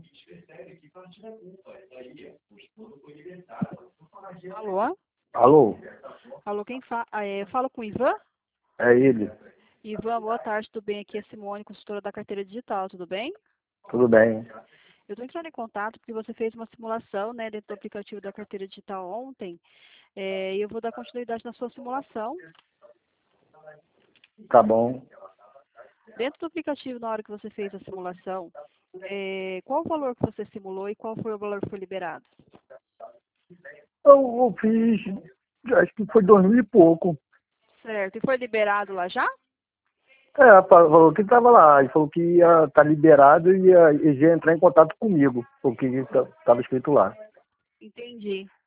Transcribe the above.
Alô? Alô? Alô, quem fala? Eu falo com o Ivan? É ele. Ivan, boa tarde, tudo bem? Aqui é Simone, consultora da carteira digital, tudo bem? Tudo bem? Eu estou entrando em contato porque você fez uma simulação, né, dentro do aplicativo da carteira digital ontem, e eu vou dar continuidade na sua simulação. Tá bom. Dentro do aplicativo, na hora que você fez a simulação, qual o valor que você simulou e qual foi o valor que foi liberado? Eu fiz, acho que foi 2000 e pouco. Certo, e foi liberado lá já? É, falou que estava lá. Ele falou que ia estar liberado e ia entrar em contato comigo. O que estava escrito lá. Entendi.